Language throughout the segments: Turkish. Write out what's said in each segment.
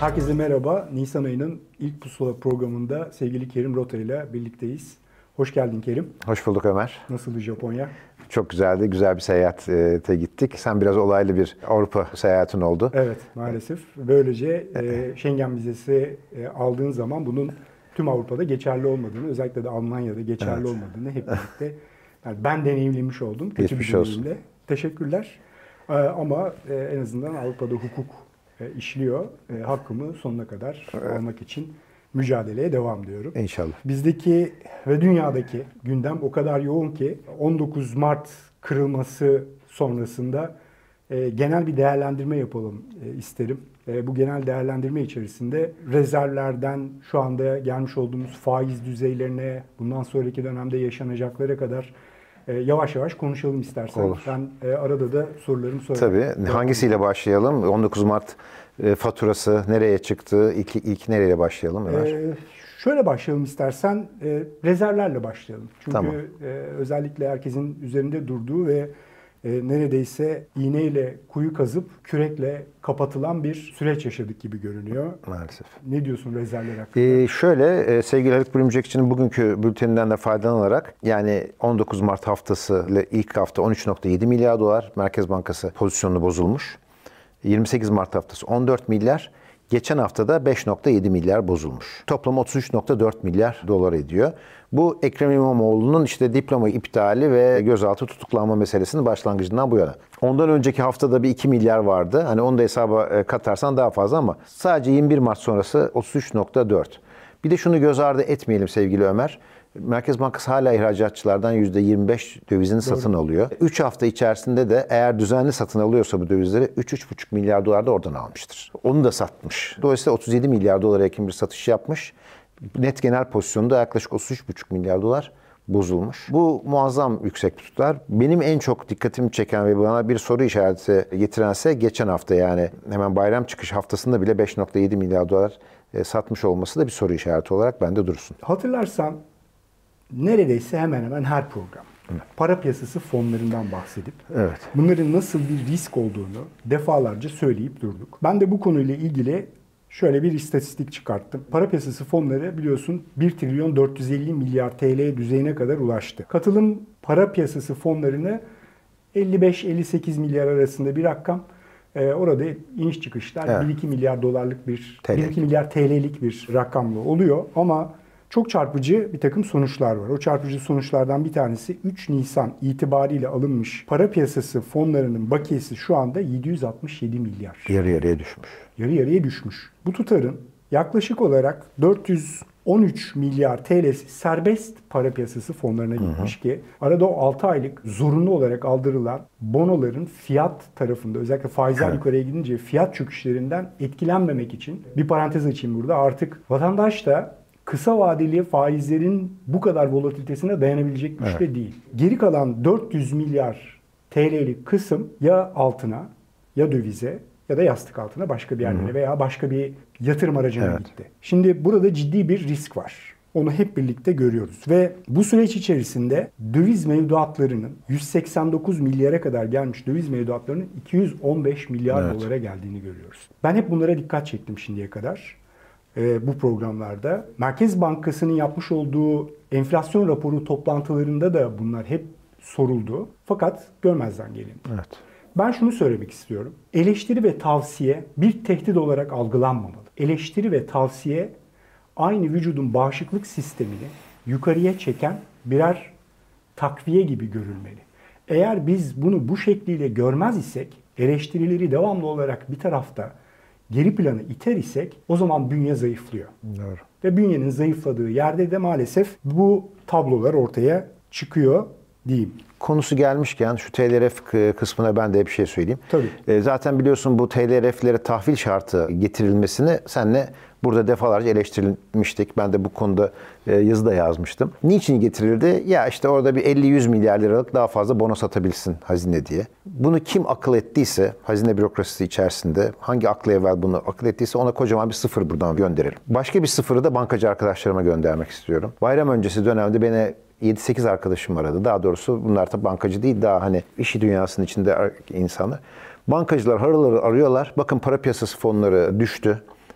Herkese merhaba. Nisan ayının ilk Pusula programında sevgili Kerim Rota ile birlikteyiz. Hoş geldin Kerim. Hoş bulduk Ömer. Nasıldı Japonya? Çok güzeldi. Güzel bir seyahate gittik. Sen biraz olaylı bir Avrupa seyahatin oldu. Evet, maalesef. Böylece Schengen vizesi aldığın zaman bunun tüm Avrupa'da geçerli olmadığını, özellikle de Almanya'da geçerli olmadığını hep birlikte ben deneyimlemiş oldum. Kötü Geçmiş bir deneyimle. olsun. Teşekkürler. Ama en azından Avrupa'da hukuk işliyor. Hakkımı sonuna kadar almak için mücadeleye devam diyorum. İnşallah. Bizdeki ve dünyadaki gündem o kadar yoğun ki 19 Mart kırılması sonrasında genel bir değerlendirme yapalım isterim. Bu genel değerlendirme içerisinde rezervlerden şu anda gelmiş olduğumuz faiz düzeylerine, bundan sonraki dönemde yaşanacaklara kadar yavaş yavaş konuşalım istersen. Olur. Ben arada da sorularımı sorarım. Tabii. Hangisiyle başlayalım? 19 Mart faturası nereye çıktı? İlk nereyle başlayalım Ömer? Şöyle başlayalım istersen. Rezervlerle başlayalım. Çünkü Tamam. özellikle herkesin üzerinde durduğu ve neredeyse iğneyle kuyu kazıp kürekle kapatılan bir süreç yaşadık gibi görünüyor. Maalesef. Ne diyorsun rezervler hakkında? Şöyle sevgili Haluk Bölümcekçi'nin bugünkü bülteninden de faydalanarak yani 19 Mart haftası ile ilk hafta 13.7 milyar dolar Merkez Bankası pozisyonu bozulmuş. 28 Mart haftası 14 milyar. Geçen haftada 5.7 milyar bozulmuş. Toplam 33.4 milyar dolar ediyor. Bu Ekrem İmamoğlu'nun işte diploma iptali ve gözaltı tutuklanma meselesinin başlangıcından bu yana. Ondan önceki haftada bir 2 milyar vardı. Hani onu da hesaba katarsan daha fazla ama sadece 21 Mart sonrası 33.4. Bir de şunu göz ardı etmeyelim sevgili Ömer. Merkez Bankası hala ihracatçılardan %25 dövizini satın alıyor. 3 hafta içerisinde de eğer düzenli satın alıyorsa bu dövizleri 3-3,5 milyar dolar da oradan almıştır. Onu da satmış. Dolayısıyla 37 milyar dolara yakın bir satış yapmış. Net genel pozisyonda yaklaşık 33,5 milyar dolar bozulmuş. Bu muazzam yüksek bir tutar. Benim en çok dikkatimi çeken ve bana bir soru işareti getirense geçen hafta yani hemen bayram çıkış haftasında bile 5.7 milyar dolar satmış olması da bir soru işareti olarak bende dursun. Hatırlarsan neredeyse hemen hemen her program para piyasası fonlarından bahsedip bunların nasıl bir risk olduğunu defalarca söyleyip durduk. Ben de bu konuyla ilgili şöyle bir istatistik çıkarttım. Para piyasası fonları biliyorsun 1 trilyon 450 milyar TL düzeyine kadar ulaştı. Katılım para piyasası fonlarını 55-58 milyar arasında bir rakam. Orada iniş çıkışlar 1-2 milyar dolarlık bir 1-2 milyar TL'lik bir rakamla oluyor ama çok çarpıcı bir takım sonuçlar var. O çarpıcı sonuçlardan bir tanesi 3 Nisan itibariyle alınmış para piyasası fonlarının bakiyesi şu anda 767 milyar. Yarı yarıya düşmüş. Yarı yarıya düşmüş. Bu tutarın yaklaşık olarak 413 milyar TL'si serbest para piyasası fonlarına gitmiş ki arada o 6 aylık zorunlu olarak aldırılan bonoların fiyat tarafında özellikle faizler yukarıya gidince fiyat çöküşlerinden etkilenmemek için bir parantez açayım burada artık vatandaş da kısa vadeli faizlerin bu kadar volatilitesine dayanabilecek güçte değil. Geri kalan 400 milyar TL'lik kısım ya altına ya dövize ya da yastık altına başka bir yerlere veya başka bir yatırım aracına gitti. Şimdi burada ciddi bir risk var. Onu hep birlikte görüyoruz. Ve bu süreç içerisinde döviz mevduatlarının 189 milyara kadar gelmiş döviz mevduatlarının 215 milyar dolara geldiğini görüyoruz. Ben hep bunlara dikkat çektim şimdiye kadar. Bu programlarda. Merkez Bankası'nın yapmış olduğu enflasyon raporu toplantılarında da bunlar hep soruldu. Fakat görmezden gelindi. Evet. Ben şunu söylemek istiyorum. Eleştiri ve tavsiye bir tehdit olarak algılanmamalı. Eleştiri ve tavsiye aynı vücudun bağışıklık sistemini yukarıya çeken birer takviye gibi görülmeli. Eğer biz bunu bu şekliyle görmez isek, eleştirileri devamlı olarak bir tarafta geri plana iter isek o zaman bünye zayıflıyor. Doğru. Ve bünyenin zayıfladığı yerde de maalesef bu tablolar ortaya çıkıyor diyeyim. Konusu gelmişken şu TLRF kısmına ben de bir şey söyleyeyim. Tabii. Zaten biliyorsun bu TLRF'lere tahvil şartı getirilmesini senle burada defalarca eleştirilmiştik. Ben de bu konuda yazı da yazmıştım. Niçin getirildi? Ya işte orada bir 50-100 milyar liralık daha fazla bono satabilsin hazine diye. Bunu kim akıl ettiyse, hazine bürokrasisi içerisinde hangi aklı evvel bunu akıl ettiyse ona kocaman bir sıfır buradan gönderelim. Başka bir sıfırı da bankacı arkadaşlarıma göndermek istiyorum. Bayram öncesi dönemde beni 7-8 arkadaşım aradı. Daha doğrusu bunlar da bankacı değil, daha hani işi dünyasının içinde insanlar. Bankacılar harıl harıl arıyorlar. Bakın para piyasası fonları düştü.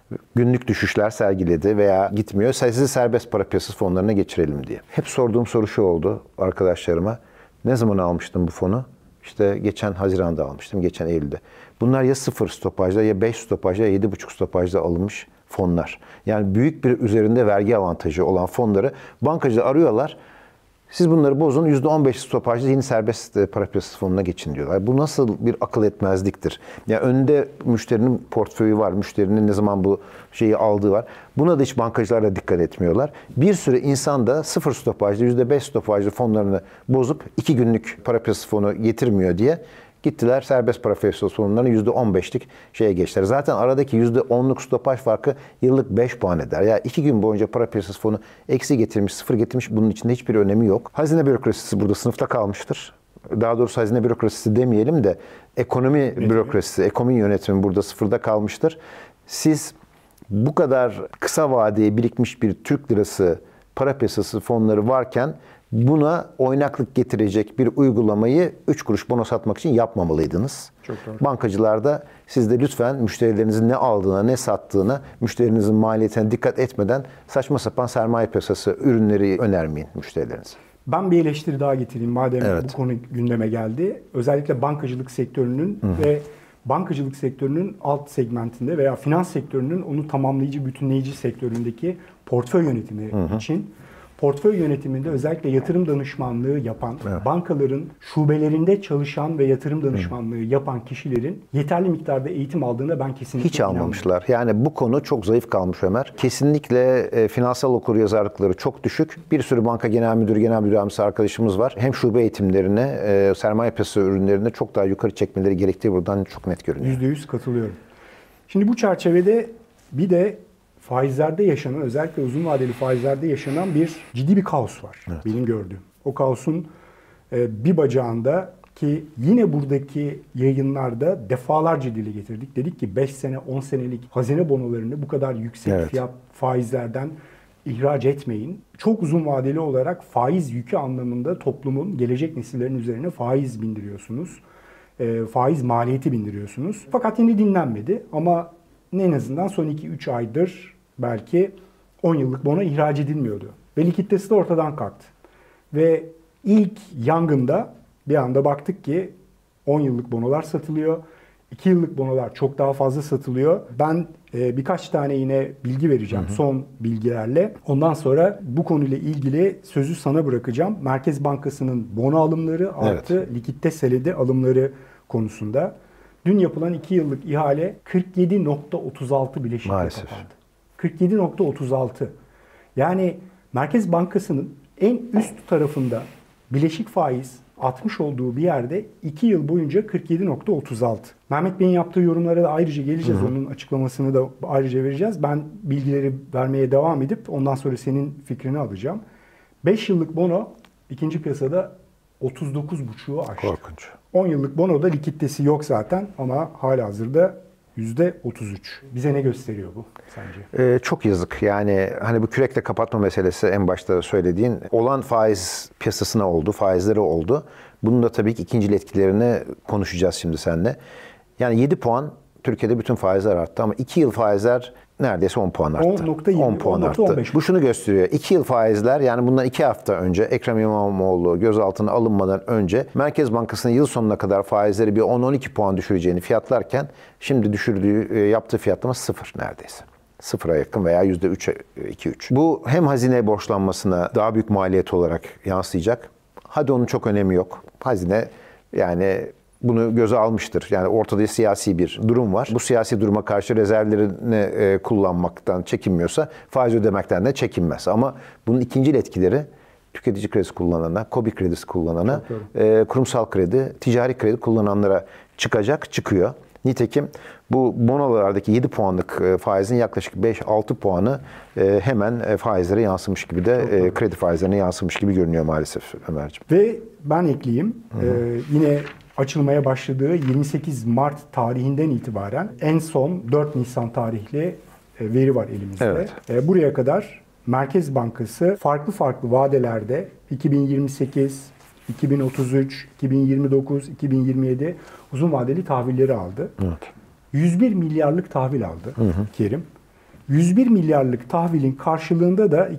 günlük düşüşler sergiledi veya gitmiyor. Sizi serbest para piyasası fonlarına geçirelim diye. Hep sorduğum soru şu oldu arkadaşlarıma. Ne zaman almıştım bu fonu? İşte geçen Haziran'da almıştım, geçen Eylül'de. Bunlar ya 0 stopajda ya 5 stopajda ya 7,5 stopajda alınmış fonlar. Yani büyük bir üzerinde vergi avantajı olan fonları bankacılar arıyorlar. Siz bunları bozun, %15 stopajda yeni serbest para piyasası fonuna geçin diyorlar. Bu nasıl bir akıl etmezliktir? Yani önünde müşterinin portföyü var, müşterinin ne zaman bu şeyi aldığı var. Buna da hiç bankacılar da dikkat etmiyorlar. Bir sürü insan da 0 stopajda, %5 stopajda fonlarını bozup 2 günlük para piyasası fonu getirmiyor diye gittiler serbest para piyasası fonlarını %15'lik şeye geçtiler. Zaten aradaki %10'luk stopaj farkı yıllık 5 puan eder. Yani 2 gün boyunca para piyasası fonu eksi getirmiş, 0 getirmiş, bunun içinde hiçbir önemi yok. Hazine bürokrasisi burada sınıfta kalmıştır. Daha doğrusu hazine bürokrasisi demeyelim de ekonomi bürokrasisi, ekonomi yönetimi burada sıfırda kalmıştır. Siz bu kadar kısa vadeye birikmiş bir Türk lirası para piyasası fonları varken buna oynaklık getirecek bir uygulamayı 3 kuruş bono satmak için yapmamalıydınız. Çok doğru. Bankacılar da siz de lütfen müşterilerinizin ne aldığına, ne sattığına, müşterinizin maliyetine dikkat etmeden saçma sapan sermaye piyasası ürünleri önermeyin müşterilerinize. Ben bir eleştiri daha getireyim madem bu konu gündeme geldi. Özellikle bankacılık sektörünün ve bankacılık sektörünün alt segmentinde veya finans sektörünün onu tamamlayıcı, bütünleyici sektöründeki portföy yönetimi için portföy yönetiminde özellikle yatırım danışmanlığı yapan, bankaların şubelerinde çalışan ve yatırım danışmanlığı yapan kişilerin yeterli miktarda eğitim aldığına ben kesinlikle hiç almamışlar. Yani bu konu çok zayıf kalmış Ömer. Kesinlikle finansal okuryazarlıkları çok düşük. Bir sürü banka genel müdürü, genel müdür yardımcısı arkadaşımız var. Hem şube eğitimlerine, sermaye piyasası ürünlerine çok daha yukarı çekmeleri gerektiği buradan çok net görünüyor. %100 katılıyorum. Şimdi bu çerçevede bir de faizlerde yaşanan, özellikle uzun vadeli faizlerde yaşanan ciddi bir kaos var. Evet. Benim gördüğüm. O kaosun bir bacağında ki yine buradaki yayınlarda defalarca dile getirdik. Dedik ki 5 sene, 10 senelik hazine bonolarını bu kadar yüksek fiyat faizlerden ihraç etmeyin. Çok uzun vadeli olarak faiz yükü anlamında toplumun, gelecek nesillerin üzerine faiz bindiriyorsunuz. Faiz maliyeti bindiriyorsunuz. Fakat yine dinlenmedi ama en azından son 2-3 aydır belki 10 yıllık bono ihraç edilmiyordu. Ve likiditesi de ortadan kalktı. Ve ilk yangında bir anda baktık ki 10 yıllık bonolar satılıyor. 2 yıllık bonolar çok daha fazla satılıyor. Ben birkaç tane yine bilgi vereceğim son bilgilerle. Ondan sonra bu konuyla ilgili sözü sana bırakacağım. Merkez Bankası'nın bono alımları artı likitte senedi alımları konusunda. Dün yapılan 2 yıllık ihale 47.36 bileşikle kapandı. 47.36. Yani Merkez Bankası'nın en üst tarafında bileşik faiz 60 olduğu bir yerde 2 yıl boyunca 47.36. Mehmet Bey'in yaptığı yorumlara da ayrıca geleceğiz. Onun açıklamasını da ayrıca vereceğiz. Ben bilgileri vermeye devam edip ondan sonra senin fikrini alacağım. 5 yıllık bono ikinci piyasada 39.5'u aştı. Korkunç. 10 yıllık bonoda likiditesi yok zaten ama halihazırda %33. Bize ne gösteriyor bu sence? Çok yazık. Yani hani bu kürekle kapatma meselesi en başta söylediğin olan faiz piyasasına oldu, faizleri oldu. Bunun da tabii ki ikincil etkilerini konuşacağız şimdi seninle. Yani 7 puan Türkiye'de bütün faizler arttı ama 2 yıl faizler neredeyse 10 puan arttı. 10 puan arttı. Bu şunu gösteriyor. 2 yıl faizler, yani bundan 2 hafta önce Ekrem İmamoğlu gözaltına alınmadan önce Merkez Bankası'nın yıl sonuna kadar faizleri bir 10-12 puan düşüreceğini fiyatlarken şimdi yaptığı fiyatlama 0 neredeyse. 0'a yakın veya %3-2-3. Bu hem hazine borçlanmasına daha büyük maliyet olarak yansıyacak. Hadi onun çok önemi yok. Hazine yani bunu göze almıştır. Yani ortada siyasi bir durum var. Bu siyasi duruma karşı rezervlerini kullanmaktan çekinmiyorsa faiz ödemekten de çekinmez. Ama bunun ikincil etkileri tüketici kredisi kullanana, KOBİ kredisi kullanana, kurumsal kredi, ticari kredi kullananlara çıkıyor. Nitekim bu bonolardaki 7 puanlık faizin yaklaşık 5-6 puanı hemen faizlere yansımış gibi de kredi faizlerine yansımış gibi görünüyor maalesef Ömerciğim. Ve ben ekleyeyim. Yine açılmaya başladığı 28 Mart tarihinden itibaren en son 4 Nisan tarihli veri var elimizde. Evet. Buraya kadar Merkez Bankası farklı vadelerde 2028, 2033, 2029, 2027 uzun vadeli tahvilleri aldı. Evet. 101 milyarlık tahvil aldı Kerim. 101 milyarlık tahvilin karşılığında da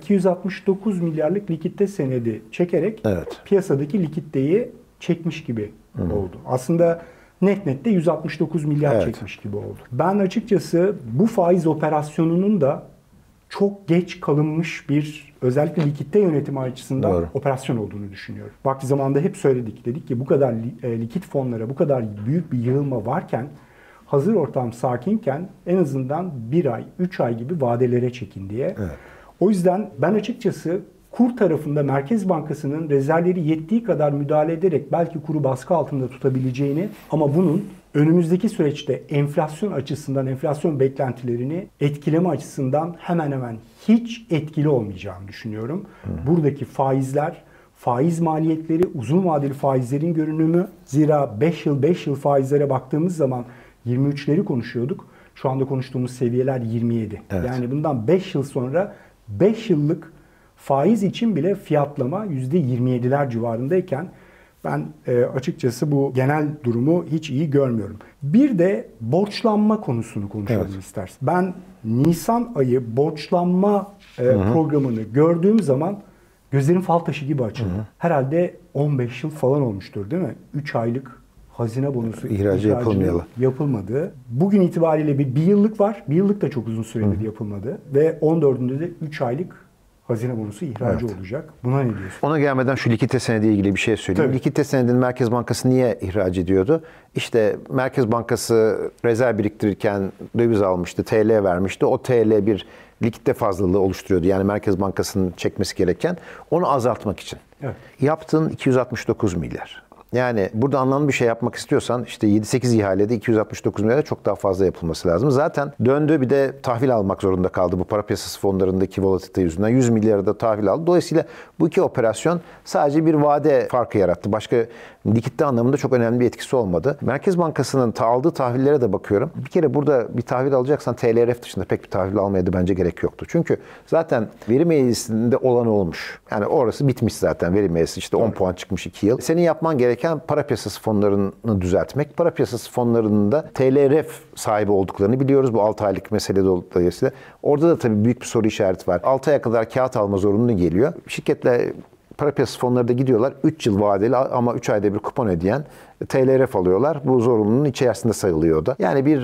269 milyarlık likitte senedi çekerek piyasadaki likiditeyi çekmiş gibi oldu. Aslında net de 169 milyar çekmiş gibi oldu. Ben açıkçası bu faiz operasyonunun da çok geç kalınmış bir, özellikle likitte yönetimi açısından operasyon olduğunu düşünüyorum. Vakti zamanında hep söyledik. Dedik ki bu kadar likit fonlara bu kadar büyük bir yığılma varken, hazır ortam sakinken en azından 1 ay, 3 ay gibi vadelere çekin diye. O yüzden ben açıkçası kur tarafında Merkez Bankası'nın rezervleri yettiği kadar müdahale ederek belki kuru baskı altında tutabileceğini, ama bunun önümüzdeki süreçte enflasyon açısından, enflasyon beklentilerini etkileme açısından hemen hemen hiç etkili olmayacağını düşünüyorum. Buradaki faizler, faiz maliyetleri, uzun vadeli faizlerin görünümü, zira 5 yıl faizlere baktığımız zaman 23'leri konuşuyorduk. Şu anda konuştuğumuz seviyeler 27. Yani bundan 5 yıl sonra 5 yıllık faiz için bile fiyatlama %27'ler civarındayken ben açıkçası bu genel durumu hiç iyi görmüyorum. Bir de borçlanma konusunu konuşalım istersen. Ben Nisan ayı borçlanma programını gördüğüm zaman gözlerim fal taşı gibi açıldı. Herhalde 15 yıl falan olmuştur değil mi? 3 aylık hazine bonusu ihracı yapılmadı. Bugün itibariyle bir yıllık var. Bir yıllık da çok uzun süredir yapılmadı. Ve 14'ünde de 3 aylık hazine bonusu ihracı olacak. Buna ne diyorsun? Ona gelmeden şu likidite senediyle ilgili bir şey söyleyeyim. Likidite senedini Merkez Bankası niye ihraç ediyordu? İşte Merkez Bankası rezerv biriktirirken döviz almıştı, TL vermişti. O TL bir likidite fazlalığı oluşturuyordu. Yani Merkez Bankası'nın çekmesi gereken. Onu azaltmak için. Yaptığın 269 milyar. Yani burada anlamlı bir şey yapmak istiyorsan işte 7-8 ihalede 269 milyara çok daha fazla yapılması lazım. Zaten döndü, bir de tahvil almak zorunda kaldı bu para piyasası fonlarındaki volatilite yüzünden. 100 milyara da tahvil aldı. Dolayısıyla bu iki operasyon sadece bir vade farkı yarattı. Başka likitte anlamında çok önemli bir etkisi olmadı. Merkez Bankası'nın aldığı tahvillere de bakıyorum. Bir kere burada bir tahvil alacaksan TLRF dışında pek bir tahvil almaya da bence gerek yoktu. Çünkü zaten veri meclisinde olan olmuş. Yani orası bitmiş zaten, veri meclisi işte 10 puan çıkmış 2 yıl. Senin yapman gereken para piyasası fonlarını düzeltmek. Para piyasası fonlarının da TLRF sahibi olduklarını biliyoruz bu 6 aylık mesele dolayısıyla. Orada da tabii büyük bir soru işareti var. 6 aya kadar kağıt alma zorunlu geliyor. Şirketler, para piyasası fonları da gidiyorlar. 3 yıl vadeli ama 3 ayda bir kupon ödeyen TLRF alıyorlar. Bu zorunluluğun içerisinde sayılıyor da. Yani bir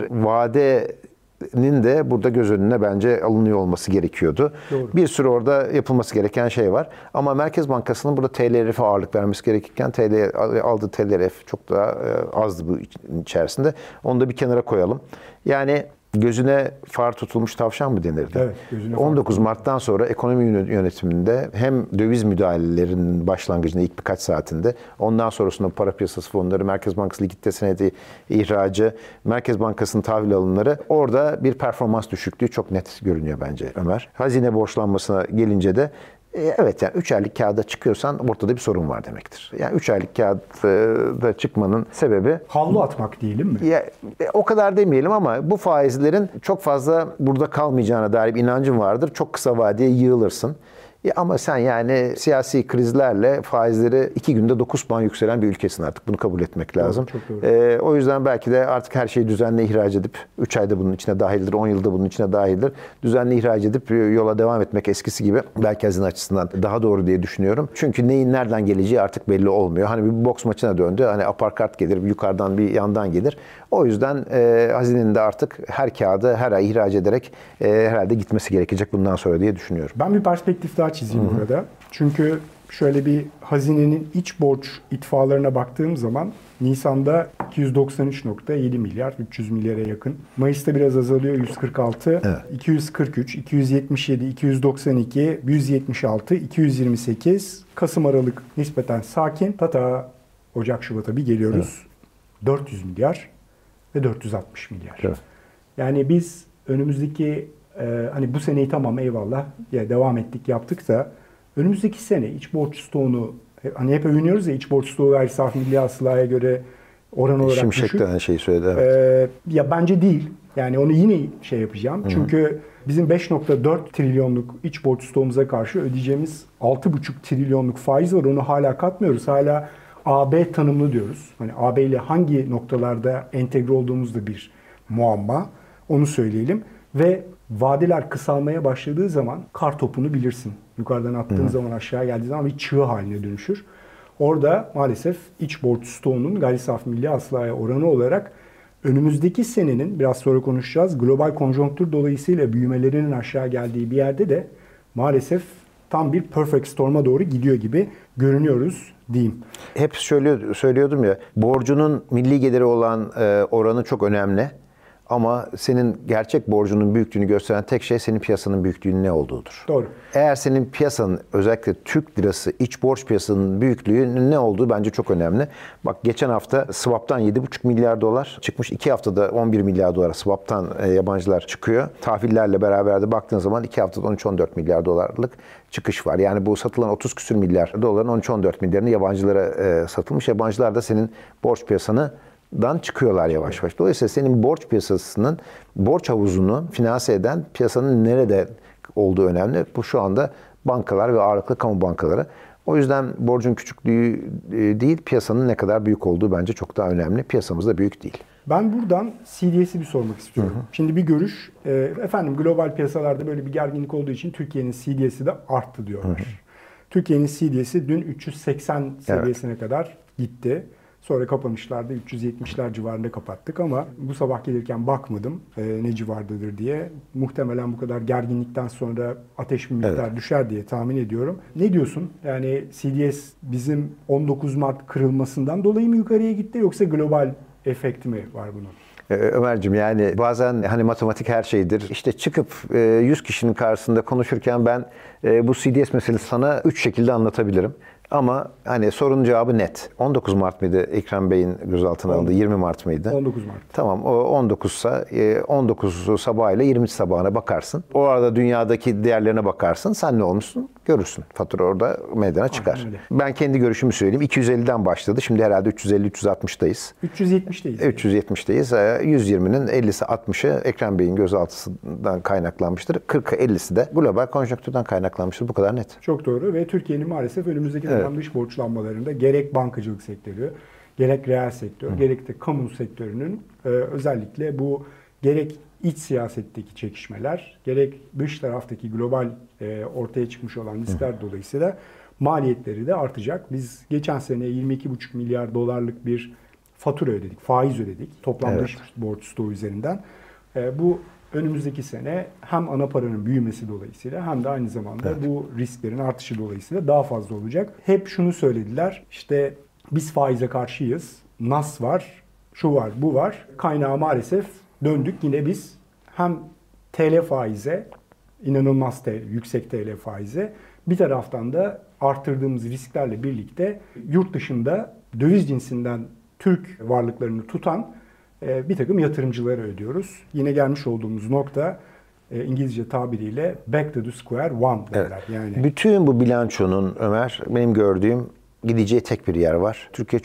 vadenin de burada göz önüne bence alınıyor olması gerekiyordu. Doğru. Bir sürü orada yapılması gereken şey var. Ama Merkez Bankası'nın burada TLRF'e ağırlık vermesi gerekirken aldığı TLRF çok daha azdı bu içerisinde. Onu da bir kenara koyalım. Yani gözüne far tutulmuş tavşan mı denirdi? 19 Mart'tan sonra ekonomi yönetiminde hem döviz müdahalelerinin başlangıcında ilk birkaç saatinde, ondan sonrasında para piyasası fonları, Merkez Bankası likidite senedi ihracı, Merkez Bankası'nın tahvil alımları, orada bir performans düşüklüğü çok net görünüyor bence Ömer. Hazine borçlanmasına gelince de evet, yani 3 aylık kağıda çıkıyorsan ortada bir sorun var demektir. Yani 3 aylık kağıda çıkmanın sebebi... Havlu atmak diyelim mi? Ya, o kadar demeyelim ama bu faizlerin çok fazla burada kalmayacağına dair bir inancım vardır. Çok kısa vadeye yığılırsın. Ama sen yani siyasi krizlerle faizleri 2 günde 9 puan yükselen bir ülkesin artık. Bunu kabul etmek lazım. Doğru, çok doğru. O yüzden belki de artık her şeyi düzenli ihraç edip 3 ayda bunun içine dahildir, 10 yılda bunun içine dahildir. Düzenli ihraç edip yola devam etmek eskisi gibi belki hazine açısından daha doğru diye düşünüyorum. Çünkü neyin nereden geleceği artık belli olmuyor. Hani bir boks maçına döndü. Hani aparkat gelir, bir yukarıdan bir yandan gelir. O yüzden hazinenin de artık her kağıdı her ay ihraç ederek herhalde gitmesi gerekecek bundan sonra diye düşünüyorum. Ben bir perspektif daha çizeyim burada. Çünkü şöyle bir hazinenin iç borç itfaalarına baktığım zaman Nisan'da 293.7 milyar, 300 milyara yakın. Mayıs'ta biraz azalıyor, 146, 243, 277, 292, 176, 228. Kasım Aralık nispeten sakin. Ocak Şubat'a bir geliyoruz. 400 milyar ve 460 milyar. Evet. Yani biz önümüzdeki hani bu seneyi tamam eyvallah ya devam ettik yaptık da önümüzdeki sene iç borç stoğunu hani hep övünüyoruz ya, iç borç stoğu gayri safi milli hasılaya göre oran olarak Şimşek düşük. de şeyi söyledi. Evet. Ya bence değil. Yani onu yine şey yapacağım. Hı-hı. Çünkü bizim 5.4 trilyonluk iç borç stoğumuza karşı ödeyeceğimiz 6.5 trilyonluk faiz var. Onu hala katmıyoruz. Hala AB tanımlı diyoruz. Hani AB ile hangi noktalarda entegre olduğumuz da bir muamma. Onu söyleyelim. Ve Vadeler kısalmaya başladığı zaman kar topunu bilirsin. Yukarıdan attığın zaman aşağı geldiği zaman bir çığ haline dönüşür. Orada maalesef iç borç stoğunun gayri safi milli hasılaya oranı olarak önümüzdeki senenin, biraz sonra konuşacağız, global konjonktür dolayısıyla büyümelerinin aşağı geldiği bir yerde de maalesef tam bir perfect storm'a doğru gidiyor gibi görünüyoruz diyeyim. Hep söylüyordum ya, borcunun milli geliri olan oranı çok önemli. Ama senin gerçek borcunun büyüklüğünü gösteren tek şey senin piyasanın büyüklüğünün ne olduğudur. Doğru. Eğer senin piyasanın, özellikle Türk lirası iç borç piyasasının büyüklüğünün ne olduğu bence çok önemli. Bak, geçen hafta swap'tan 7,5 milyar dolar çıkmış. 2 haftada 11 milyar dolar swap'tan yabancılar çıkıyor. Tahvillerle beraber de baktığın zaman 2 haftada 13-14 milyar dolarlık çıkış var. Yani bu satılan 30 küsür milyar doların 13-14 milyarını yabancılara satılmış. Yabancılar da senin borç piyasanı çıkıyorlar yavaş yavaş. Dolayısıyla senin borç piyasasının, borç havuzunu finanse eden piyasanın nerede olduğu önemli. Bu şu anda bankalar ve ağırlıklı kamu bankaları. O yüzden borcun küçüklüğü değil, piyasanın ne kadar büyük olduğu bence çok daha önemli. Piyasamız da büyük değil. Ben buradan CDS'i bir sormak istiyorum. Şimdi bir görüş, efendim global piyasalarda böyle bir gerginlik olduğu için Türkiye'nin CDS'i de arttı diyorlar. Türkiye'nin CDS'i dün 380 seviyesine kadar gitti. Sonra kapanışlarda 370'ler civarında kapattık ama bu sabah gelirken bakmadım ne civardadır diye. Muhtemelen bu kadar gerginlikten sonra ateş bir miktar düşer diye tahmin ediyorum. Ne diyorsun? Yani CDS bizim 19 Mart kırılmasından dolayı mı yukarıya gitti yoksa global efekti mi var bunun? Ömerciğim, yani bazen hani matematik her şeydir. İşte çıkıp 100 kişinin karşısında konuşurken ben bu CDS meselesi sana 3 şekilde anlatabilirim. Ama hani sorunun cevabı net. 19 Mart mıydı Ekrem Bey'in gözaltına alındığı? 20 Mart mıydı? 19 Mart. Tamam, o 19 sabahıyla 20 sabahına bakarsın. O arada dünyadaki değerlerine bakarsın. Sen ne olmuşsun? Görürsün. Fatura orada meydana çıkar. Ben kendi görüşümü söyleyeyim. 250'den başladı. Şimdi herhalde 350-360'dayız. 370'teyiz. 370'teyiz. 120'nin 50'si 60'ı Ekrem Bey'in gözaltısından kaynaklanmıştır. 40'ı 50'si de global konjonktürden kaynaklanmıştır. Bu kadar net. Çok doğru ve Türkiye'nin maalesef önümüzdeki dönem dış borçlanmalarında gerek bankacılık sektörü, gerek reel sektör, gerek de kamu sektörünün özellikle bu gerek iç siyasetteki çekişmeler, gerek dış taraftaki global ortaya çıkmış olan riskler dolayısıyla maliyetleri de artacak. Biz geçen sene 22,5 milyar dolarlık bir fatura ödedik, faiz ödedik toplam dış borç stoğu üzerinden. Bu önümüzdeki sene hem ana paranın büyümesi dolayısıyla hem de aynı zamanda bu risklerin artışı dolayısıyla daha fazla olacak. Hep şunu söylediler, işte biz faize karşıyız, nas var, şu var, bu var. Kaynağı maalesef döndük yine biz hem TL faize, inanılmaz yüksek TL faize, bir taraftan da arttırdığımız risklerle birlikte yurt dışında döviz cinsinden Türk varlıklarını tutan bir takım yatırımcılara ödüyoruz. Yine gelmiş olduğumuz nokta İngilizce tabiriyle back to the square one derler. Yani bütün bu bilançonun, Ömer, benim gördüğüm gideceği tek bir yer var. Türkiye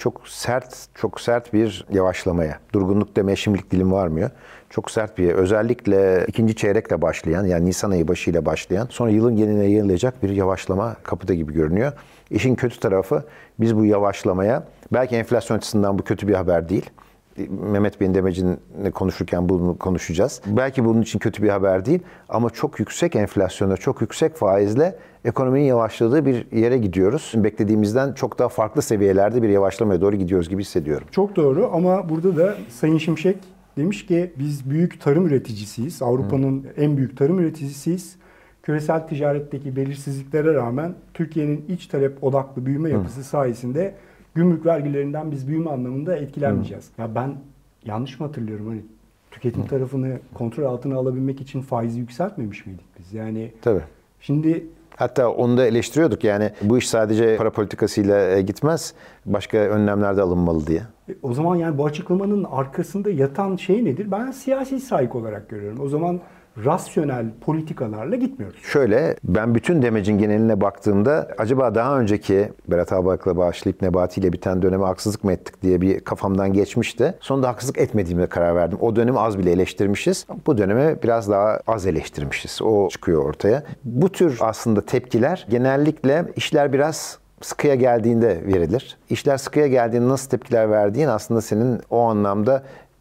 çok sert bir yavaşlamaya, durgunluk demeye şimdilik dilim varmıyor. Çok sert bir, özellikle ikinci çeyrekle başlayan, yani Nisan ayı başıyla başlayan, sonra yılın geneline yayılacak bir yavaşlama kapıda gibi görünüyor. İşin kötü tarafı, biz bu yavaşlamaya, belki enflasyon açısından bu kötü bir haber değil. Mehmet Bey'in demecini konuşurken bunu konuşacağız. Belki bunun için kötü bir haber değil ama çok yüksek enflasyonla, çok yüksek faizle ekonominin yavaşladığı bir yere gidiyoruz. Beklediğimizden çok daha farklı seviyelerde bir yavaşlamaya doğru gidiyoruz gibi hissediyorum. Çok doğru ama burada da Sayın Şimşek demiş ki biz büyük tarım üreticisiyiz. Avrupa'nın en büyük tarım üreticisiyiz. Küresel ticaretteki belirsizliklere rağmen Türkiye'nin iç talep odaklı büyüme yapısı sayesinde gümrük vergilerinden biz büyüme anlamında etkilenmeyeceğiz. Ya ben yanlış mı hatırlıyorum, hani tüketim tarafını kontrol altına alabilmek için faizi yükseltmemiş miydik biz? Yani tabii. Şimdi hatta onu da eleştiriyorduk, yani bu iş sadece para politikasıyla gitmez, başka önlemler de alınmalı diye. O zaman yani bu açıklamanın arkasında yatan şey nedir? Ben siyasi sahip olarak görüyorum. O zaman rasyonel politikalarla gitmiyoruz. Şöyle, ben bütün demecin geneline baktığımda acaba daha önceki Berat Albayrak'la başlayıp Nebati ile biten döneme haksızlık mı ettik diye bir kafamdan geçmişti. Sonunda haksızlık etmediğime karar verdim. O dönemi az bile eleştirmişiz. Bu dönemi biraz daha az eleştirmişiz. O çıkıyor ortaya. Bu tür aslında tepkiler genellikle işler biraz sıkıya geldiğinde verilir. İşler sıkıya geldiğinde nasıl tepkiler verdiğin aslında senin o anlamda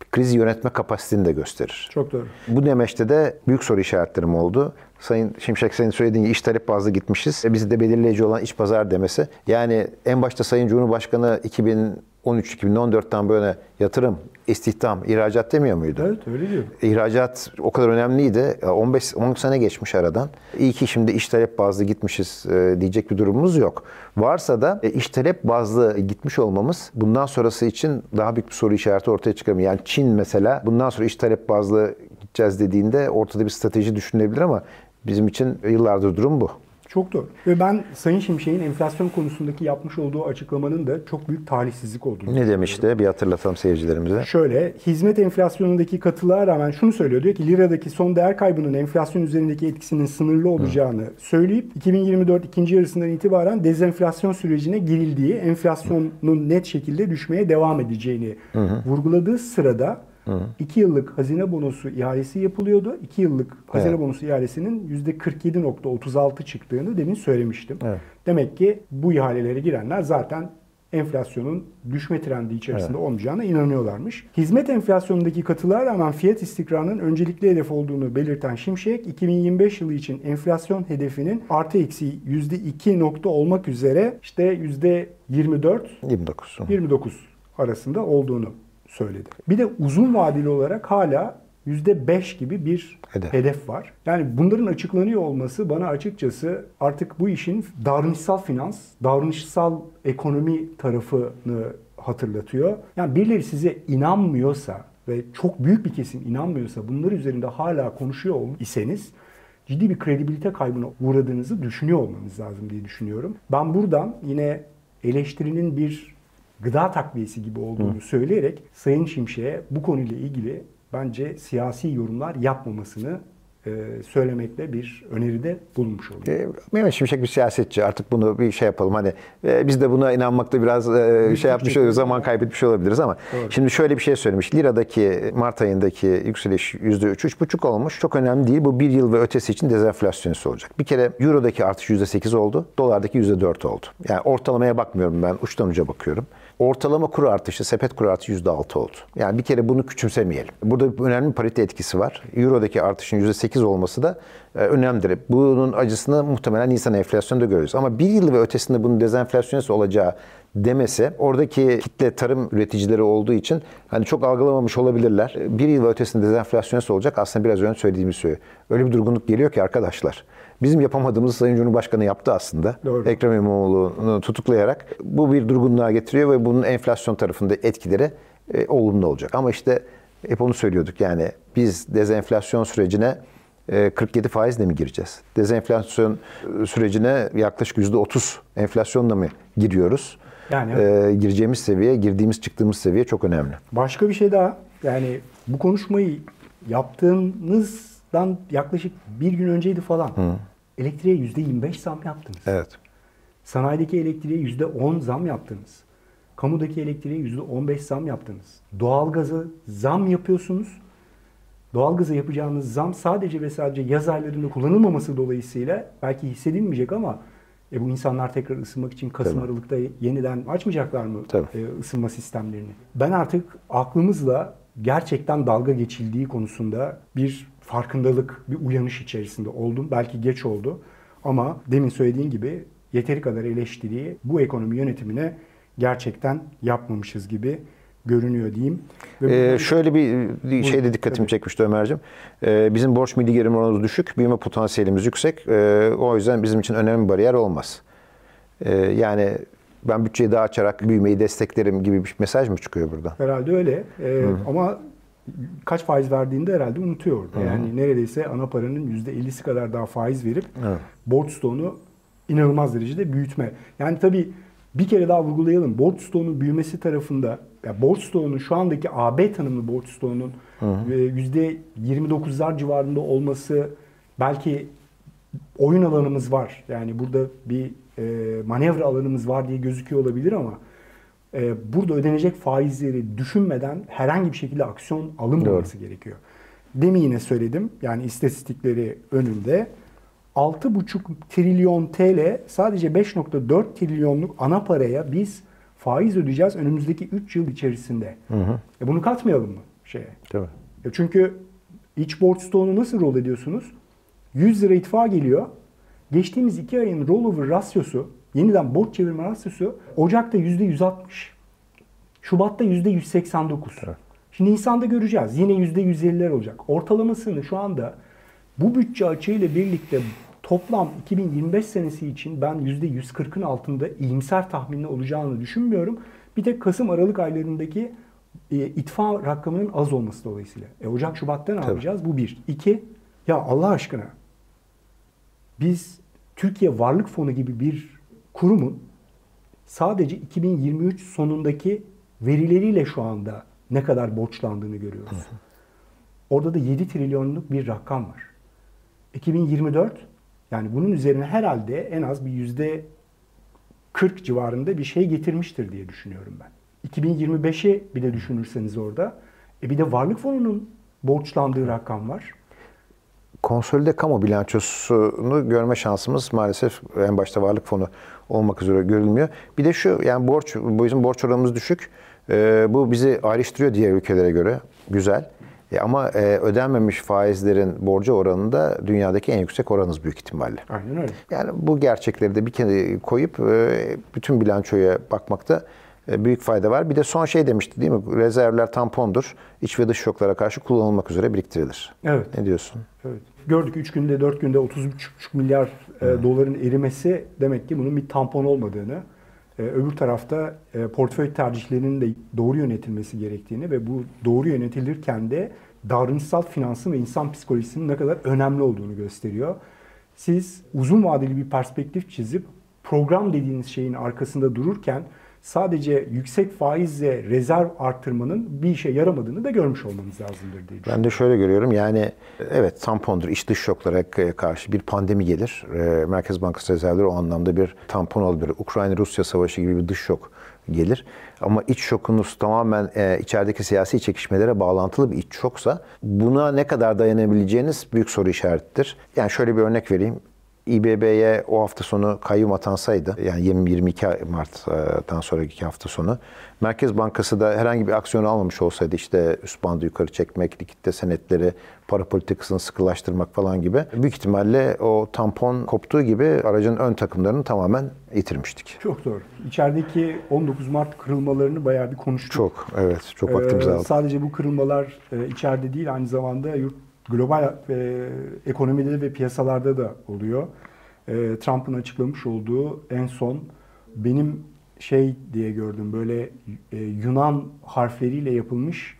krizi yönetme kapasitesini de gösterir. Çok doğru. Bu demeçte de büyük soru işaretlerim oldu. Sayın Şimşek, senin söylediğin gibi iş talep bazlı gitmişiz. Bizi de belirleyici olan iç pazar demesi. Yani en başta Sayın Cumhurbaşkanı 2013-2014'ten böyle yatırım, istihdam, ihracat demiyor muydu? Evet, öyle diyor. İhracat o kadar önemliydi. 10 sene geçmiş aradan. İyi ki şimdi iş talep bazlı gitmişiz diyecek bir durumumuz yok. Varsa da iş talep bazlı gitmiş olmamız bundan sonrası için daha büyük bir soru işareti ortaya çıkarmıyor. Yani Çin mesela bundan sonra iş talep bazlı gideceğiz dediğinde ortada bir strateji düşünülebilir ama bizim için yıllardır durum bu. Çok doğru. Ve ben Sayın Şimşek'in enflasyon konusundaki yapmış olduğu açıklamanın da çok büyük talihsizlik olduğunu Ne demişti? Bir hatırlatalım seyircilerimize. Şöyle, hizmet enflasyonundaki katılığa rağmen şunu söylüyor. Diyor ki liradaki son değer kaybının enflasyon üzerindeki etkisinin sınırlı olacağını söyleyip 2024 ikinci yarısından itibaren dezenflasyon sürecine girildiği, enflasyonun net şekilde düşmeye devam edeceğini vurguladığı sırada 2 yıllık hazine bonosu ihalesi yapılıyordu. 2 yıllık hazine bonosu ihalesinin %47.36 çıktığını demin söylemiştim. Evet. Demek ki bu ihalelere girenler zaten enflasyonun düşme trendi içerisinde olmayacağına inanıyorlarmış. Hizmet enflasyonundaki katılığa rağmen fiyat istikrarının öncelikli hedef olduğunu belirten Şimşek, 2025 yılı için enflasyon hedefinin artı eksi %2 nokta olmak üzere işte %29 arasında olduğunu söyledi. Bir de uzun vadeli olarak hala %5 gibi bir hedef var. Yani bunların açıklanıyor olması bana açıkçası artık bu işin davranışsal finans, davranışsal ekonomi tarafını hatırlatıyor. Yani birileri size inanmıyorsa ve çok büyük bir kesim inanmıyorsa bunlar üzerinde hala konuşuyor iseniz ciddi bir kredibilite kaybına uğradığınızı düşünüyor olmanız lazım diye düşünüyorum. Ben buradan yine eleştirinin bir gıda takviyesi gibi olduğunu söyleyerek Sayın Şimşek'e bu konuyla ilgili bence siyasi yorumlar yapmamasını söylemekle bir öneride bulunmuş oluyor. Mehmet Şimşek bir siyasetçi. Artık bunu bir şey yapalım. Hani biz de buna inanmakta biraz şey yapmış oluyoruz, zaman kaybetmiş olabiliriz ama doğru. Şimdi şöyle bir şey söylemiş. Liradaki Mart ayındaki yükseliş %3-3,5 olmuş. Çok önemli değil. Bu bir yıl ve ötesi için dezenflasyonist olacak. Bir kere Euro'daki artış %8 oldu. Dolardaki %4 oldu. Yani ortalamaya bakmıyorum ben. Uçtan uca bakıyorum. Ortalama kuru artışı, sepet kuru artışı %6 oldu. Yani bir kere bunu küçümsemeyelim. Burada önemli bir parite etkisi var. Euro'daki artışın %8 olması da önemlidir. Bunun acısını muhtemelen Nisan enflasyonda görürüz. Ama bir yıl ve ötesinde bunun dezenflasyonist olacağı demese oradaki kitle tarım üreticileri olduğu için hani çok algılamamış olabilirler. Bir yıl ve ötesinde dezenflasyonist olacak. Aslında biraz önce söylediğimiz şey. Öyle bir durgunluk geliyor ki arkadaşlar. Bizim yapamadığımızı Sayın Cumhurbaşkanı yaptı aslında. Doğru. Ekrem İmamoğlu'nu tutuklayarak bu bir durgunluğa getiriyor ve bunun enflasyon tarafında etkileri olumlu olacak. Ama işte hep onu söylüyorduk yani biz dezenflasyon sürecine 47 faizle mi gireceğiz? Dezenflasyon sürecine yaklaşık %30 enflasyonla mı giriyoruz? Yani gireceğimiz seviye, girdiğimiz çıktığımız seviye çok önemli. Başka bir şey daha. Yani bu konuşmayı yaptığınızdan yaklaşık bir gün önceydi falan. Elektriğe %25 zam yaptınız. Evet. Sanayideki elektriğe %10 zam yaptınız. Kamudaki elektriğe %15 zam yaptınız. Doğalgaza zam yapıyorsunuz. Doğalgaza yapacağınız zam sadece ve sadece yaz aylarında kullanılmaması dolayısıyla belki hissedilmeyecek ama bu insanlar tekrar ısınmak için Kasım Aralık'ta yeniden açmayacaklar mı ısınma sistemlerini? Ben artık aklımızla gerçekten dalga geçildiği konusunda bir farkındalık, bir uyanış içerisinde oldum. Belki geç oldu ama demin söylediğin gibi yeteri kadar eleştiriyi bu ekonomi yönetimine gerçekten yapmamışız gibi görünüyor diyeyim. Şöyle bir şey de dikkatimi çekmişti Ömer'cim. Bizim borç milli gelir oranımız düşük, büyüme potansiyelimiz yüksek. O yüzden bizim için önemli bir bariyer olmaz. Yani ben bütçeyi daha açarak büyümeyi desteklerim gibi bir mesaj mı çıkıyor buradan? Herhalde öyle. Ama kaç faiz verdiğinde herhalde unutuyor orada. Yani neredeyse ana paranın %50'si kadar daha faiz verip borç stoğunu inanılmaz derecede büyütme. Yani tabii bir kere daha vurgulayalım. Borç stoğunun büyümesi tarafında, yani borç stoğunun şu andaki AB tanımlı borç stoğunun %29'lar civarında olması, belki oyun alanımız var. Yani burada bir manevra alanımız var diye gözüküyor olabilir ama burada ödenecek faizleri düşünmeden herhangi bir şekilde aksiyon alınmaması gerekiyor. Demin yine söyledim. Yani istatistikleri önümde. 6,5 trilyon TL sadece 5,4 trilyonluk ana paraya biz faiz ödeyeceğiz önümüzdeki 3 yıl içerisinde. Bunu katmayalım mı? şeye. Değil mi? Çünkü iç borç stoğunu nasıl rol ediyorsunuz? 100 lira itfa geliyor. Geçtiğimiz 2 ayın rollover rasyosu, yeniden borç çevirme rasyosu Ocak'ta %160. Şubat'ta %189. Evet. Şimdi Nisan'da göreceğiz. Yine %150'ler olacak. Ortalamasını şu anda bu bütçe açığıyla birlikte toplam 2025 senesi için ben %140'ın altında iyimser tahminli olacağını düşünmüyorum. Bir tek Kasım-Aralık aylarındaki itfa rakamının az olması dolayısıyla. Ocak, Şubat'ta ne yapacağız? Bu bir. İki, ya Allah aşkına biz Türkiye Varlık Fonu gibi bir kurumun sadece 2023 sonundaki verileriyle şu anda ne kadar borçlandığını görüyoruz. Orada da 7 trilyonluk bir rakam var. 2024, yani bunun üzerine herhalde en az bir %40 civarında bir şey getirmiştir diye düşünüyorum ben. 2025'i bir de düşünürseniz orada, bir de Varlık Fonu'nun borçlandığı rakam var. Konsolide kamu bilançosunu görme şansımız maalesef en başta Varlık Fonu olmak üzere görülmüyor. Bir de şu, yani bizim borç oranımız düşük. Bu bizi ayrıştırıyor diğer ülkelere göre. Güzel. Ama ödenmemiş faizlerin borcu oranında dünyadaki en yüksek oranız büyük ihtimalle. Aynen öyle. Yani bu gerçekleri de bir kenara koyup bütün bilançoya bakmakta büyük fayda var. Bir de son şey demişti değil mi? Rezervler tampondur. İç ve dış şoklara karşı kullanılmak üzere biriktirilir. Evet. Ne diyorsun? Evet. Gördük 3 günde 4 günde 30,5 milyar doların erimesi demek ki bunun bir tampon olmadığını, öbür tarafta portföy tercihlerinin de doğru yönetilmesi gerektiğini ve bu doğru yönetilirken de davranışsal finansın ve insan psikolojisinin ne kadar önemli olduğunu gösteriyor. Siz uzun vadeli bir perspektif çizip program dediğiniz şeyin arkasında dururken sadece yüksek faizle rezerv artırmanın bir işe yaramadığını da görmüş olmamız lazımdır diye düşünüyorum. Ben de şöyle görüyorum, yani evet tampondur, iç dış şoklara karşı bir pandemi gelir. Merkez Bankası rezervleri o anlamda bir tampon olabilir. Ukrayna-Rusya savaşı gibi bir dış şok gelir. Ama iç şokunuz tamamen içerideki siyasi çekişmelere bağlantılı bir iç şoksa buna ne kadar dayanabileceğiniz büyük soru işaretidir. Yani şöyle bir örnek vereyim. İBB'ye o hafta sonu kayyum atansaydı, yani 22 Mart'tan sonraki hafta sonu, Merkez Bankası da herhangi bir aksiyon almamış olsaydı, işte üst bandı yukarı çekmek, likitte senetleri, para politikasını sıkılaştırmak falan gibi, büyük ihtimalle o tampon koptuğu gibi aracın ön takımlarını tamamen yitirmiştik. Çok doğru. İçerideki 19 Mart kırılmalarını bayağı bir konuştuk. Çok, evet. Çok vaktimizi aldı. Sadece bu kırılmalar içeride değil, aynı zamanda global ekonomide ve piyasalarda da oluyor. Trump'ın açıklamış olduğu en son benim şey diye gördüm, böyle Yunan harfleriyle yapılmış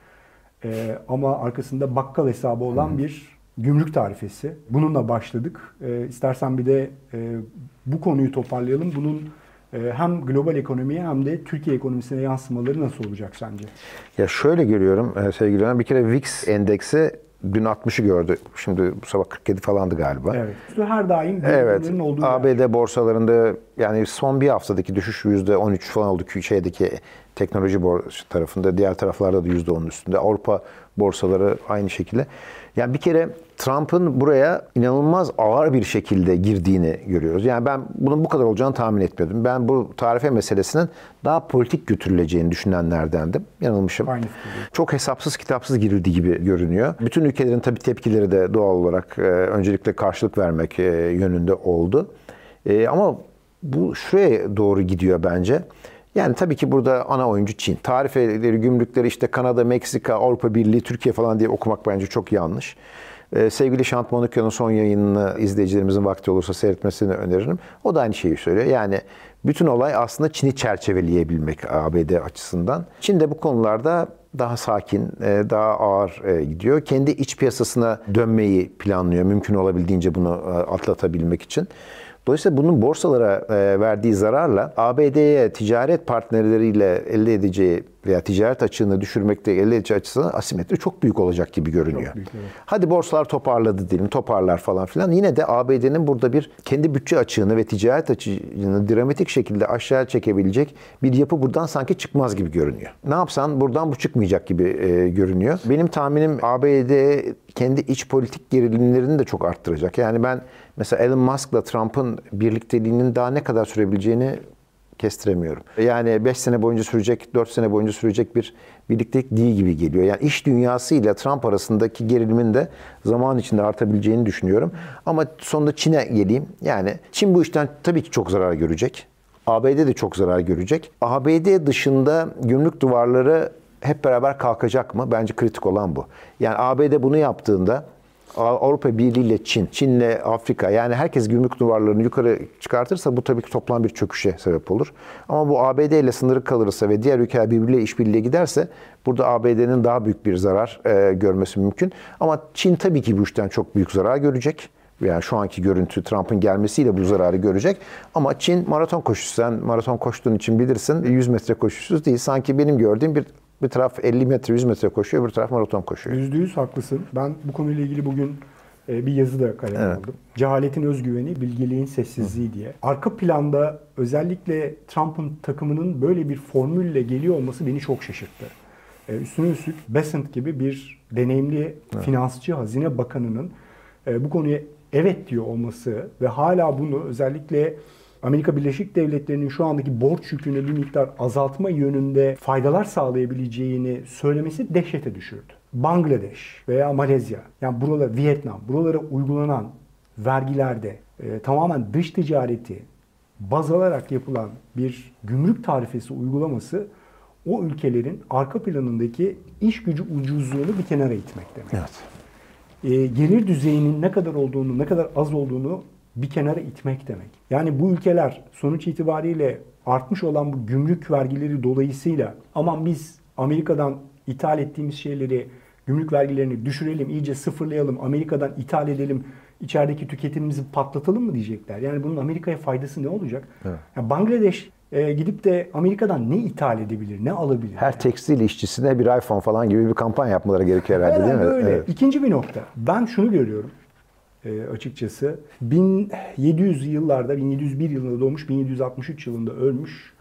ama arkasında bakkal hesabı olan bir gümrük tarifesi. Bununla başladık. İstersen bir de bu konuyu toparlayalım. Bunun hem global ekonomiye hem de Türkiye ekonomisine yansımaları nasıl olacak sence? Ya şöyle görüyorum sevgili Ömer, bir kere VIX endeksi dün 60'ı gördü. Şimdi bu sabah 47 falandı galiba. Evet. Her daim evet. olduğu ABD yer. Borsalarında yani son bir haftadaki düşüş %13 falan oldu. Şeydeki teknoloji tarafında, diğer taraflarda da %10'un üstünde. Avrupa borsaları aynı şekilde. Yani bir kere Trump'ın buraya inanılmaz ağır bir şekilde girdiğini görüyoruz. Yani ben bunun bu kadar olacağını tahmin etmiyordum. Ben bu tarife meselesinin daha politik götürüleceğini düşünenlerdendim. Yanılmışım. Aynı fikirde. Çok hesapsız kitapsız girildiği gibi görünüyor. Bütün ülkelerin tabii tepkileri de doğal olarak öncelikle karşılık vermek yönünde oldu. Ama bu şuraya doğru gidiyor bence. Yani tabii ki burada ana oyuncu Çin. Tarifeleri, gümrükleri işte Kanada, Meksika, Avrupa Birliği, Türkiye falan diye okumak bence çok yanlış. Sevgili Şant Monaco'nun son yayınını izleyicilerimizin vakti olursa seyretmesini öneririm. O da aynı şeyi söylüyor. Yani bütün olay aslında Çin'i çerçeveleyebilmek ABD açısından. Çin de bu konularda daha sakin, daha ağır gidiyor. Kendi iç piyasasına dönmeyi planlıyor mümkün olabildiğince bunu atlatabilmek için. Dolayısıyla bunun borsalara verdiği zararla ABD'ye ticaret partnerleriyle elde edeceği veya ticaret açığını düşürmekte elde edeceği açısından asimetri çok büyük olacak gibi görünüyor. Çok büyük, evet. Hadi borsalar toparladı diyelim, toparlar falan filan. Yine de ABD'nin burada bir kendi bütçe açığını ve ticaret açığını dramatik şekilde aşağı çekebilecek bir yapı buradan sanki çıkmaz gibi görünüyor. Ne yapsan buradan bu çıkmayacak gibi görünüyor. Benim tahminim ABD kendi iç politik gerilimlerini de çok arttıracak. Yani ben mesela Elon Musk'la Trump'ın birlikteliğinin daha ne kadar sürebileceğini Kestiremiyorum. Yani 5 sene boyunca sürecek, 4 sene boyunca sürecek bir birliktelik değil gibi geliyor. Yani iş dünyası ile Trump arasındaki gerilimin de zaman içinde artabileceğini düşünüyorum. Ama sonunda Çin'e geleyim. Yani Çin bu işten tabii ki çok zarar görecek. ABD de çok zarar görecek. ABD dışında gümrük duvarları hep beraber kalkacak mı? Bence kritik olan bu. Yani ABD bunu yaptığında Avrupa Birliği ile Çin, Çin ile Afrika, yani herkes gümrük duvarlarını yukarı çıkartırsa bu tabii ki toplam bir çöküşe sebep olur. Ama bu ABD ile sınırı kalırsa ve diğer ülkeler birbiriyle işbirliği giderse burada ABD'nin daha büyük bir zarar görmesi mümkün. Ama Çin tabii ki bu işten çok büyük zarar görecek. Yani şu anki görüntü Trump'ın gelmesiyle bu zararı görecek. Ama Çin maraton koşusu. Sen maraton koştuğun için bilirsin. 100 metre koşusu değil. Sanki benim gördüğüm bir taraf 50 metre, 100 metre koşuyor, bir taraf maraton koşuyor. %100 haklısın. Ben bu konuyla ilgili bugün bir yazı da kaleme aldım. Cehaletin özgüveni, bilgeliğin sessizliği diye. Arka planda özellikle Trump'ın takımının böyle bir formülle geliyor olması beni çok şaşırttı. Üstüne üstlük Bessent gibi bir deneyimli finansçı, hazine bakanının bu konuya evet diyor olması ve hala bunu özellikle Amerika Birleşik Devletleri'nin şu andaki borç yükünü bir miktar azaltma yönünde faydalar sağlayabileceğini söylemesi dehşete düşürdü. Bangladeş veya Malezya, yani buralar, Vietnam, buralara uygulanan vergilerde tamamen dış ticareti baz alarak yapılan bir gümrük tarifesi uygulaması o ülkelerin arka planındaki iş gücü ucuzluğunu bir kenara itmek demek. Evet. Gelir düzeyinin ne kadar olduğunu, ne kadar az olduğunu bir kenara itmek demek. Yani bu ülkeler sonuç itibariyle artmış olan bu gümrük vergileri dolayısıyla aman biz Amerika'dan ithal ettiğimiz şeyleri, gümrük vergilerini düşürelim, iyice sıfırlayalım, Amerika'dan ithal edelim, içerideki tüketimimizi patlatalım mı diyecekler. Yani bunun Amerika'ya faydası ne olacak? Evet. Yani Bangladeş gidip de Amerika'dan ne ithal edebilir, ne alabilir? Her tekstil işçisine bir iPhone falan gibi bir kampanya yapmaları gerekiyor herhalde, değil mi? Öyle. Evet. İkinci bir nokta. Ben şunu görüyorum açıkçası. 1700 yıllarda, 1701 yılında doğmuş, 1763 yılında ölmüş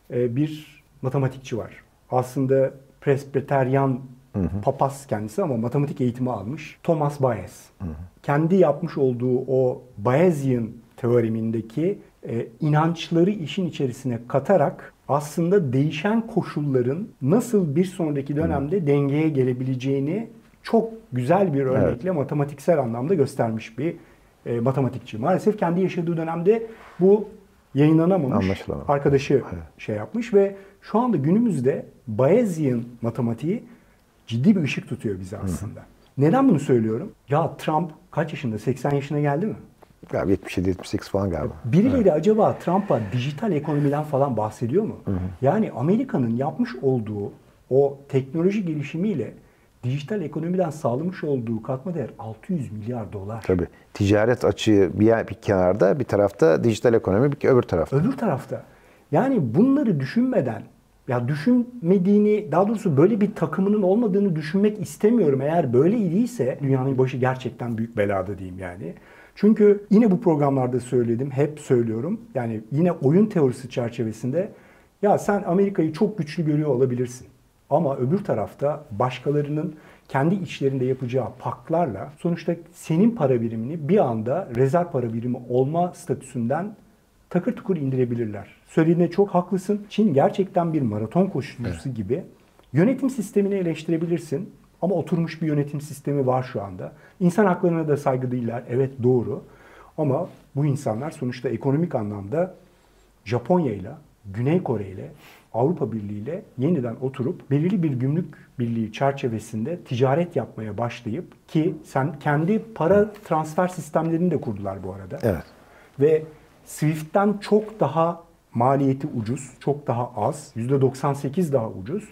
bir matematikçi var. Aslında Presbyteryan papaz kendisi ama matematik eğitimi almış. Thomas Bayes. Kendi yapmış olduğu o Bayesian teoremindeki inançları işin içerisine katarak aslında değişen koşulların nasıl bir sonraki dönemde dengeye gelebileceğini çok güzel bir örnekle matematiksel anlamda göstermiş bir matematikçi. Maalesef kendi yaşadığı dönemde bu yayınlanamamış. Arkadaşı şey yapmış ve şu anda günümüzde Bayesian matematiği ciddi bir ışık tutuyor bize aslında. Neden bunu söylüyorum? Ya Trump kaç yaşında? 80 yaşına geldi mi? Galiba 77-78 falan galiba. Birileri acaba Trump'a dijital ekonomiden falan bahsediyor mu? Yani Amerika'nın yapmış olduğu o teknoloji gelişimiyle dijital ekonomiden sağlamış olduğu katma değer 600 milyar dolar. Tabii. Ticaret açığı bir kenarda, bir tarafta dijital ekonomi, öbür tarafta. Öbür tarafta. Yani bunları düşünmeden, ya düşünmediğini, daha doğrusu böyle bir takımının olmadığını düşünmek istemiyorum. Eğer böyle idiyse dünyanın başı gerçekten büyük belada diyeyim yani. Çünkü yine bu programlarda söyledim, hep söylüyorum. Yani yine oyun teorisi çerçevesinde ya sen Amerika'yı çok güçlü görüyor olabilirsin. Ama öbür tarafta başkalarının kendi içlerinde yapacağı paktlarla sonuçta senin para birimini bir anda rezerv para birimi olma statüsünden takır tukur indirebilirler. Söylediğinde çok haklısın. Çin gerçekten bir maraton koşucusu gibi. Yönetim sistemini eleştirebilirsin ama oturmuş bir yönetim sistemi var şu anda. İnsan haklarına da saygı duyuyorlar. Evet, doğru. Ama bu insanlar sonuçta ekonomik anlamda Japonya ile, Güney Kore ile, Avrupa Birliği ile yeniden oturup belirli bir gümrük birliği çerçevesinde ticaret yapmaya başlayıp ki sen kendi para transfer sistemlerini de kurdular bu arada. Evet. Ve SWIFT'ten çok daha maliyeti ucuz, çok daha az, %98 daha ucuz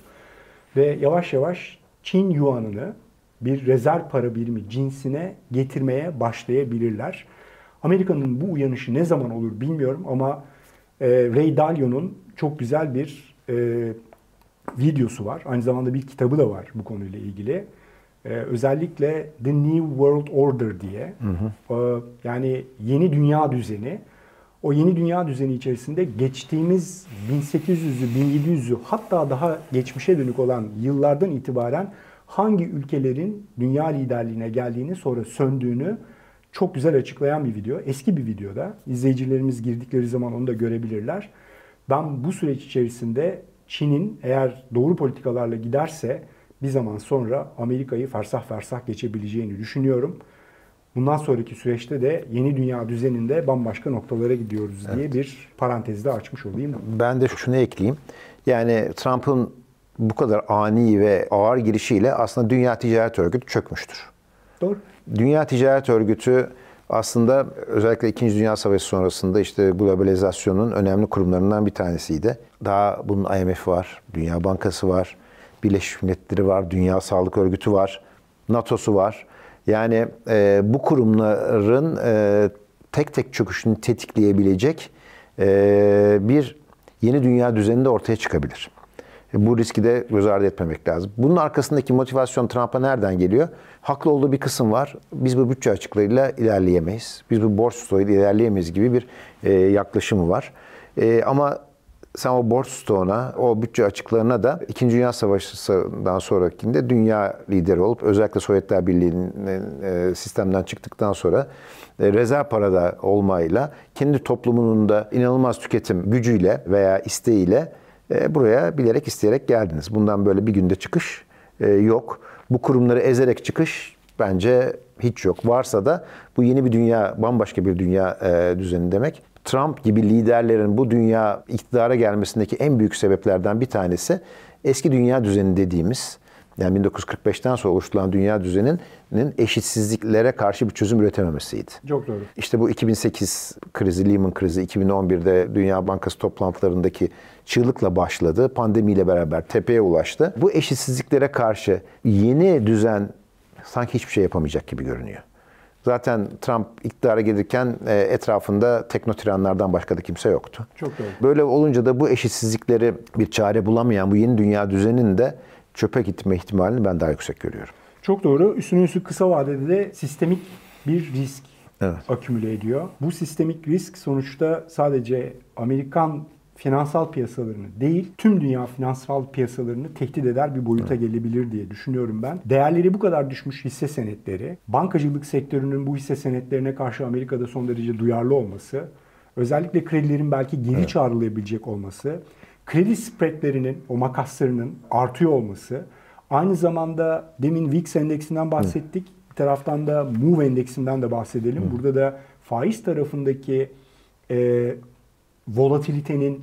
ve yavaş yavaş Çin yuanını bir rezerv para birimi cinsine getirmeye başlayabilirler. Amerika'nın bu uyanışı ne zaman olur bilmiyorum ama Ray Dalio'nun çok güzel bir videosu var. Aynı zamanda bir kitabı da var bu konuyla ilgili. Özellikle The New World Order diye. Yani yeni dünya düzeni. O yeni dünya düzeni içerisinde geçtiğimiz 1800'lü, 1700'lü hatta daha geçmişe dönük olan yıllardan itibaren hangi ülkelerin dünya liderliğine geldiğini sonra söndüğünü çok güzel açıklayan bir video. Eski bir videoda. İzleyicilerimiz girdikleri zaman onu da görebilirler. Ben bu süreç içerisinde Çin'in eğer doğru politikalarla giderse bir zaman sonra Amerika'yı fersah fersah geçebileceğini düşünüyorum. Bundan sonraki süreçte de yeni dünya düzeninde bambaşka noktalara gidiyoruz diye bir parantezde açmış olayım. Ben de şunu ekleyeyim. Yani Trump'ın bu kadar ani ve ağır girişiyle aslında Dünya Ticaret Örgütü çökmüştür. Doğru. Dünya Ticaret Örgütü aslında özellikle 2. Dünya Savaşı sonrasında işte globalizasyonun önemli kurumlarından bir tanesiydi. Daha bunun IMF var, Dünya Bankası var, Birleşmiş Milletleri var, Dünya Sağlık Örgütü var, NATO'su var. Yani bu kurumların tek tek çöküşünü tetikleyebilecek bir yeni dünya düzeni de ortaya çıkabilir. Bu riski de göz ardı etmemek lazım. Bunun arkasındaki motivasyon Trump'a nereden geliyor? Haklı olduğu bir kısım var. Biz bu bütçe açıklarıyla ilerleyemeyiz. Biz bu borç stoğuyla ilerleyemeyiz gibi bir yaklaşımı var. Ama sen o borç stoğuna, o bütçe açıklarına da 2. Dünya Savaşı'ndan sonrakinde dünya lideri olup özellikle Sovyetler Birliği'nin sistemden çıktıktan sonra rezerv parada olmayla kendi toplumunun da inanılmaz tüketim gücüyle veya isteğiyle buraya bilerek isteyerek geldiniz. Bundan böyle bir günde çıkış yok. Bu kurumları ezerek çıkış bence hiç yok. Varsa da bu yeni bir dünya, bambaşka bir dünya düzeni demek. Trump gibi liderlerin bu dünya iktidara gelmesindeki en büyük sebeplerden bir tanesi eski dünya düzeni dediğimiz, yani 1945'ten sonra oluşturulan dünya düzeninin eşitsizliklere karşı bir çözüm üretememesiydi. Çok doğru. İşte bu 2008 krizi, Lehman krizi, 2011'de Dünya Bankası toplantılarındaki çığlıkla başladı. Pandemiyle beraber tepeye ulaştı. Bu eşitsizliklere karşı yeni düzen sanki hiçbir şey yapamayacak gibi görünüyor. Zaten Trump iktidara gelirken etrafında teknotiranlardan başka da kimse yoktu. Çok doğru. Böyle olunca da bu eşitsizlikleri bir çare bulamayan bu yeni dünya düzeninin de çöpe gitme ihtimalini ben daha yüksek görüyorum. Çok doğru. Üstüne üstlük kısa vadede de sistemik bir risk akümüle ediyor. Bu sistemik risk sonuçta sadece Amerikan finansal piyasalarını değil, tüm dünya finansal piyasalarını tehdit eder bir boyuta gelebilir diye düşünüyorum ben. Değerleri bu kadar düşmüş hisse senetleri, bankacılık sektörünün bu hisse senetlerine karşı Amerika'da son derece duyarlı olması, özellikle kredilerin belki geri çağrılabilecek olması, kredi spreadlerinin, o makaslarının artıyor olması, aynı zamanda demin VIX endeksinden bahsettik. Bir taraftan da MOVE endeksinden de bahsedelim. Burada da faiz tarafındaki volatilitenin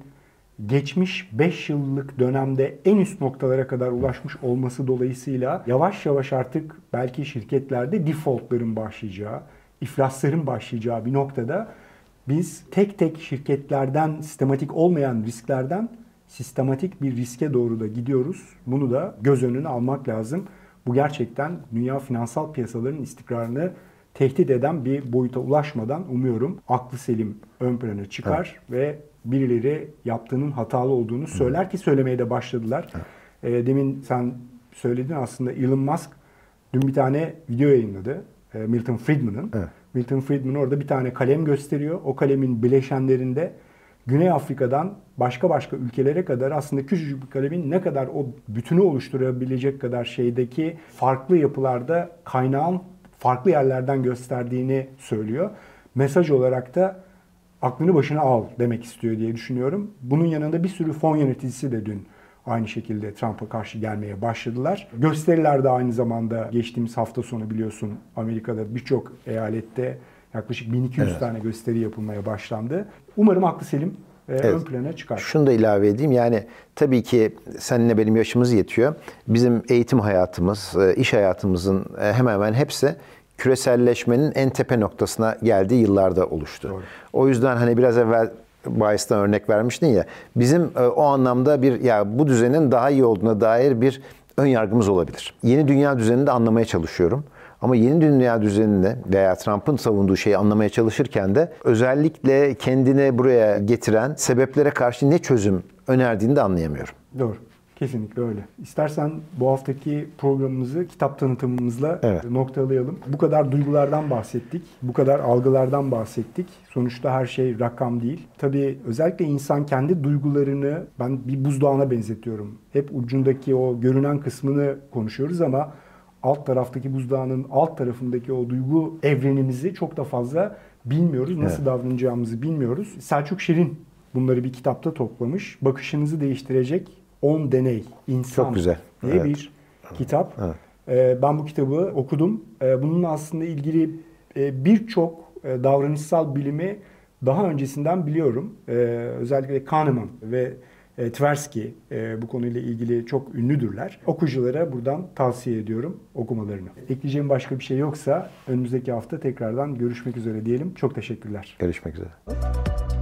geçmiş 5 yıllık dönemde en üst noktalara kadar ulaşmış olması dolayısıyla yavaş yavaş artık belki şirketlerde defaultların başlayacağı, iflasların başlayacağı bir noktada biz tek tek şirketlerden, sistematik olmayan risklerden sistematik bir riske doğru da gidiyoruz. Bunu da göz önüne almak lazım. Bu gerçekten dünya finansal piyasalarının istikrarını tehdit eden bir boyuta ulaşmadan umuyorum aklı selim ön plana çıkar ve birileri yaptığının hatalı olduğunu söyler ki söylemeye de başladılar. Demin sen söyledin, aslında Elon Musk dün bir tane video yayınladı. Milton Friedman'ın. Milton Friedman orada bir tane kalem gösteriyor. O kalemin bileşenlerinde Güney Afrika'dan başka ülkelere kadar aslında küçücük bir kalemin ne kadar o bütünü oluşturabilecek kadar şeydeki farklı yapılarda kaynağın farklı yerlerden gösterdiğini söylüyor. Mesaj olarak da aklını başına al demek istiyor diye düşünüyorum. Bunun yanında bir sürü fon yöneticisi de dün aynı şekilde Trump'a karşı gelmeye başladılar. Gösteriler de aynı zamanda geçtiğimiz hafta sonu biliyorsun Amerika'da birçok eyalette yaklaşık 1200 tane gösteri yapılmaya başlandı. Umarım aklı selim ön plana çıkar. Şunu da ilave edeyim. Yani tabii ki seninle benim yaşımız yetiyor. Bizim eğitim hayatımız, iş hayatımızın hemen hemen hepsi küreselleşmenin en tepe noktasına geldiği yıllarda oluştu. Doğru. O yüzden hani biraz evvel Bayes'ten örnek vermiştin ya, bizim o anlamda bu düzenin daha iyi olduğuna dair bir ön yargımız olabilir. Yeni dünya düzenini de anlamaya çalışıyorum. Ama yeni dünya düzenini veya Trump'ın savunduğu şeyi anlamaya çalışırken de özellikle kendini buraya getiren sebeplere karşı ne çözüm önerdiğini de anlayamıyorum. Doğru. Kesinlikle öyle. İstersen bu haftaki programımızı kitap tanıtımımızla noktalayalım. Bu kadar duygulardan bahsettik. Bu kadar algılardan bahsettik. Sonuçta her şey rakam değil. Tabii özellikle insan kendi duygularını ben bir buzdağına benzetiyorum. Hep ucundaki o görünen kısmını konuşuyoruz ama alt taraftaki buzdağının alt tarafındaki o duygu evrenimizi çok da fazla bilmiyoruz. Nasıl davranacağımızı bilmiyoruz. Selçuk Şirin bunları bir kitapta toplamış. Bakışınızı değiştirecek 10 deney insan Çok güzel. diye Evet. bir kitap. Evet. Ben bu kitabı okudum. Bununla aslında ilgili birçok davranışsal bilimi daha öncesinden biliyorum. Özellikle Kahneman ve Tversky bu konuyla ilgili çok ünlüdürler. Okuyuculara buradan tavsiye ediyorum okumalarını. Ekleyeceğim başka bir şey yoksa önümüzdeki hafta tekrardan görüşmek üzere diyelim. Çok teşekkürler. Görüşmek üzere.